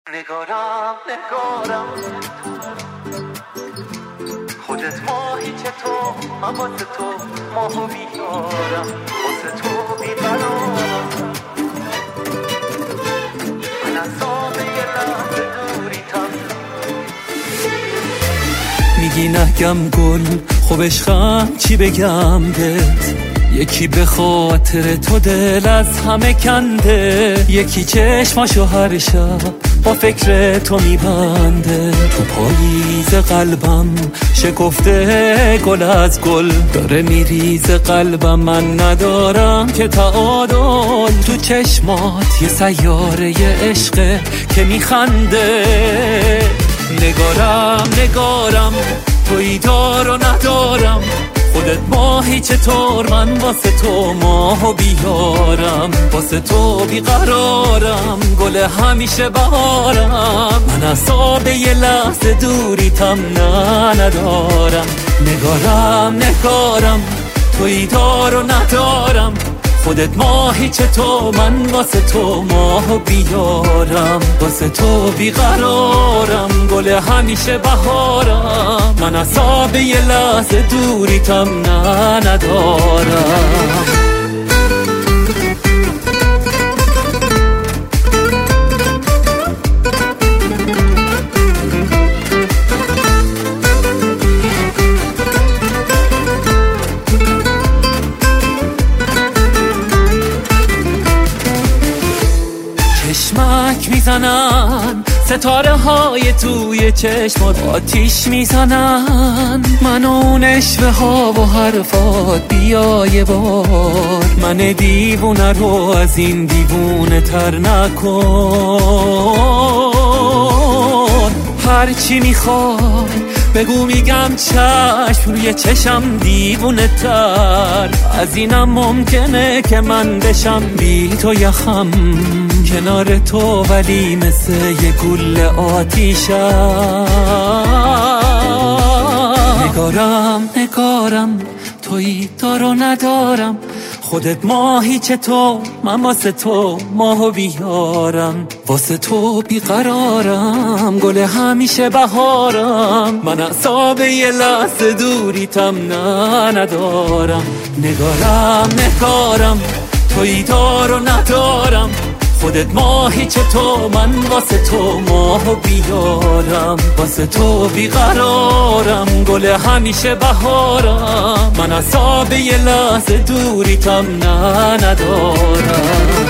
نگارم خودت ماهی که تو من واسه تو ماهو بیارم واسه تو بیقرارم من از آب یه لحظه دوریتم میگی نگم گل خب عشقم چی بگم بهت یکی به خاطر تو دل از همه کنده یکی چشماشو هر شب با فکر تو میبنده تو پاییز قلبم شکفته گل از گل داره میریز قلبم من ندارم که تعادل تو چشمات یه سیاره عشقه که میخنده نگارم تویی دار و ندارم خودت ماهی چطور من واسه تو ماهو بیارم واسه تو بیقرارم گل همیشه بهارم من اعصاب یه لحظه دوریتم ندارم نگارم تویی دار و ندارم خودت ماهی چطور من واسه تو ماهو بیارم واسه تو بیقرارم گل همیشه بهارم من اعصاب یه لحظه دوریتم ندارم چشمک میزنن ستاره های توی چشمات آتیش میزنن من اون اشوه ها و حرفات بیا یه بار من دیوونه رو از این دیوونه تر نکن هرچی میخوای بگو میگم چشم روی چشم دیوونه تر از اینم ممکنه که من بشم بی تو یخم کنار تو ولی مثل یه گل آتیشم نگارم تویی دار و ندارم خودت ماهی چطور من واسه تو ماهو بیارم واسه تو بیقرارم گل همیشه بهارم من اعصاب یه لحظه دوریتم ندارم نگارم تویی دار و ندارم خودت ماهی چطور من واسه تو ماهو بیارم واسه تو بیقرارم گل همیشه بهارم من اعصاب یه لحظه دوریتم ندارم